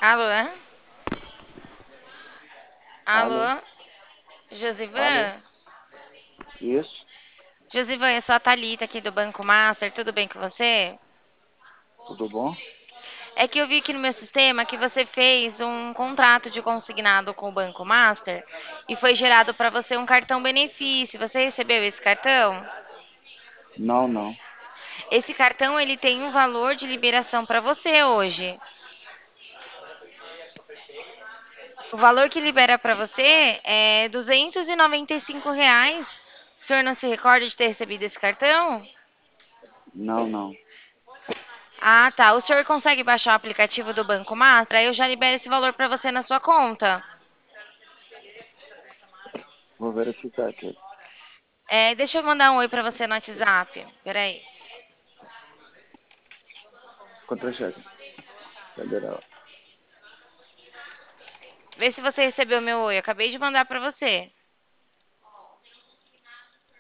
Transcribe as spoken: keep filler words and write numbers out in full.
Alô? Alô? Alô? Alô? Josivan? Isso? Josivan, eu sou a Thalita aqui do Banco Master, tudo bem com você? Tudo bom? É que eu vi aqui no meu sistema que você fez um contrato de consignado com o Banco Master e foi gerado para você um cartão benefício. Você recebeu esse cartão? Não, não. Esse cartão ele tem um valor de liberação para você hoje. O valor que libera para você é duzentos e noventa e cinco reais. O senhor não se recorda de ter recebido esse cartão? Não, não. Ah, tá. O senhor consegue baixar o aplicativo do Banco Master? Aí eu já libero esse valor para você na sua conta. Vou verificar aqui. É, deixa eu mandar um oi para você no WhatsApp. Peraí. Contra-cheque. Federal. Vê se você recebeu meu oi. Eu acabei de mandar para você.